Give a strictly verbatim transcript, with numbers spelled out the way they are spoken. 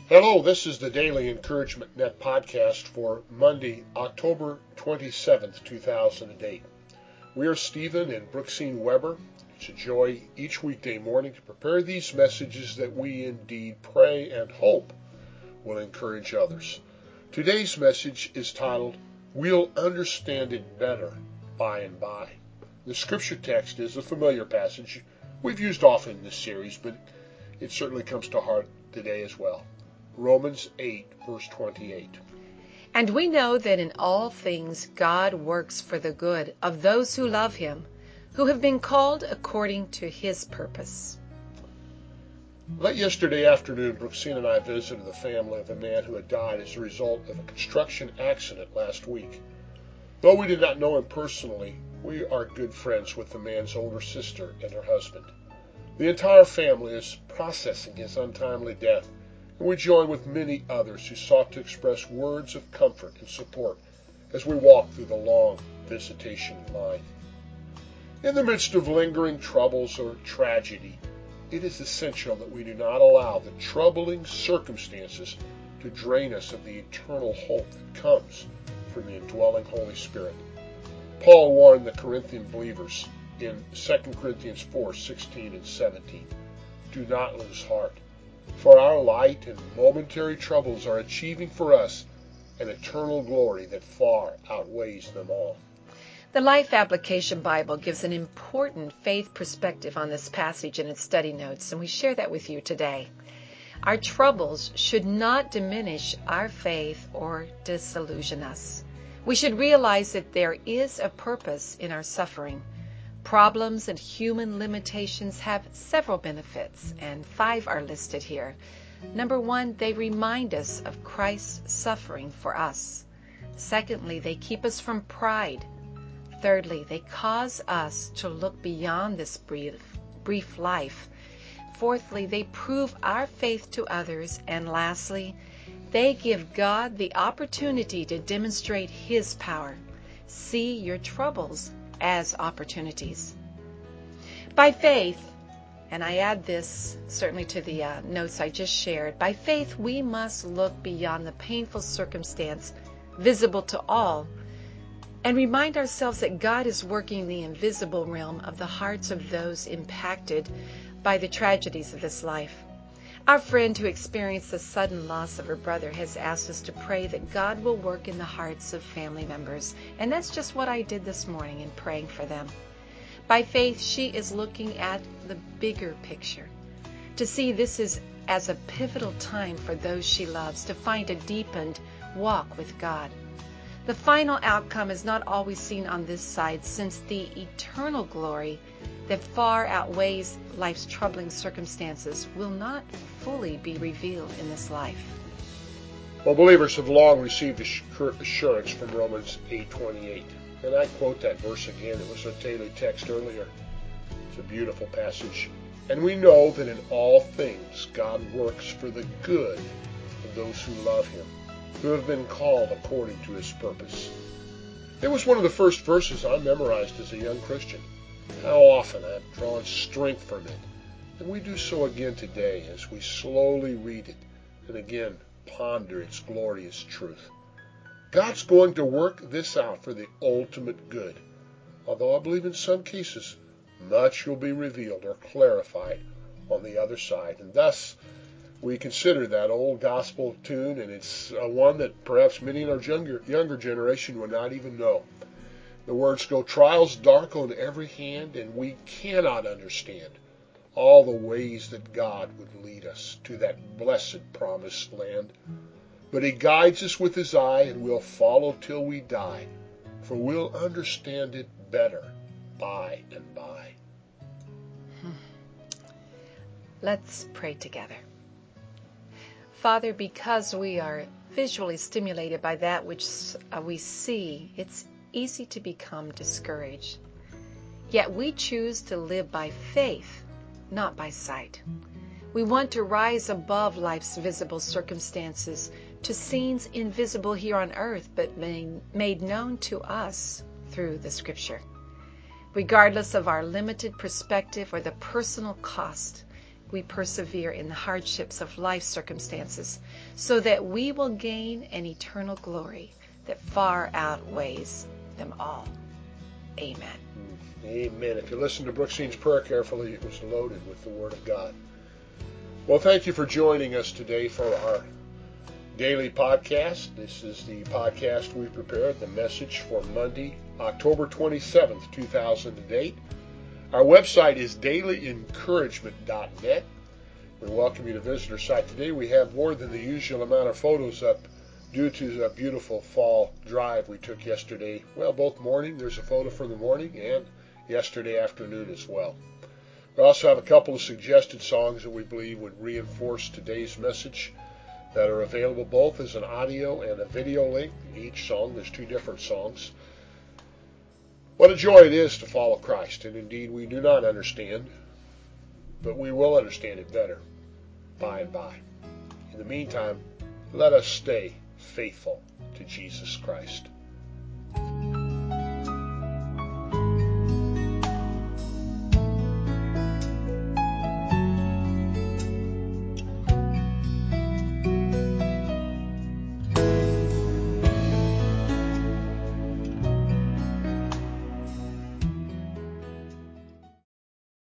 Hello, this is the Daily Encouragement Net podcast for Monday, October twenty-seventh, two thousand eight. We are Stephen and Brooksine Weber. It's a joy each weekday morning to prepare these messages that we indeed pray and hope will encourage others. Today's message is titled, We'll Understand It Better By and By. The scripture text is a familiar passage we've used often in this series, but it certainly comes to heart today as well. Romans eight, verse twenty-eight. And we know that in all things God works for the good of those who love him, who have been called according to his purpose. Late yesterday afternoon, Brooksine and I visited the family of a man who had died as a result of a construction accident last week. Though we did not know him personally, we are good friends with the man's older sister and her husband. The entire family is processing his untimely death, and we join with many others who sought to express words of comfort and support as we walk through the long visitation line. In the midst of lingering troubles or tragedy, it is essential that we do not allow the troubling circumstances to drain us of the eternal hope that comes from the indwelling Holy Spirit. Paul warned the Corinthian believers in Second Corinthians four, sixteen and seventeen, do not lose heart. For our light and momentary troubles are achieving for us an eternal glory that far outweighs them all. The Life Application Bible gives an important faith perspective on this passage in its study notes, and we share that with you today. Our troubles should not diminish our faith or disillusion us. We should realize that there is a purpose in our suffering. Problems and human limitations have several benefits, and five are listed here. Number one, they remind us of Christ's suffering for us. Secondly, they keep us from pride. Thirdly, they cause us to look beyond this brief, brief life. Fourthly, they prove our faith to others. And lastly, they give God the opportunity to demonstrate his power. See your troubles as opportunities. By faith, and I add this certainly to the uh, notes I just shared, by faith we must look beyond the painful circumstance visible to all and remind ourselves that God is working the invisible realm of the hearts of those impacted by the tragedies of this life. Our friend who experienced the sudden loss of her brother has asked us to pray that God will work in the hearts of family members. And that's just what I did this morning in praying for them. By faith, she is looking at the bigger picture, to see this is as a pivotal time for those she loves to find a deepened walk with God. The final outcome is not always seen on this side, since the eternal glory that far outweighs life's troubling circumstances will not fully be revealed in this life. Well, believers have long received assurance from Romans eight twenty-eight. And I quote that verse again. It was our daily text earlier. It's a beautiful passage. And we know that in all things God works for the good of those who love him, who have been called according to his purpose. It was one of the first verses I memorized as a young Christian. How often I've drawn strength from it, and we do so again today as we slowly read it and again ponder its glorious truth. God's going to work this out for the ultimate good, although I believe in some cases much will be revealed or clarified on the other side, and thus we consider that old gospel tune, and it's uh, one that perhaps many in our younger, younger generation would not even know. The words go, trials dark on every hand, and we cannot understand all the ways that God would lead us to that blessed promised land. But he guides us with his eye, and we'll follow till we die, for we'll understand it better by and by. Let's pray together. Father, because we are visually stimulated by that which uh, we see, it's easy to become discouraged. Yet we choose to live by faith, not by sight. We want to rise above life's visible circumstances to scenes invisible here on earth, but made known to us through the Scripture. Regardless of our limited perspective or the personal cost, we persevere in the hardships of life circumstances so that we will gain an eternal glory that far outweighs them all. Amen. Amen. If you listen to Brooksine's prayer carefully, it was loaded with the Word of God. Well, thank you for joining us today for our daily podcast. This is the podcast we prepared, the message for Monday, October twenty-seventh, two thousand eight. Our website is daily encouragement dot net. We welcome you to visit our site today. We have more than the usual amount of photos up due to the beautiful fall drive we took yesterday. Well, both morning, there's a photo from the morning, and yesterday afternoon as well. We also have a couple of suggested songs that we believe would reinforce today's message that are available both as an audio and a video link. Each song, there's two different songs. What a joy it is to follow Christ, and indeed we do not understand, but we will understand it better by and by. In the meantime, let us stay faithful to Jesus Christ.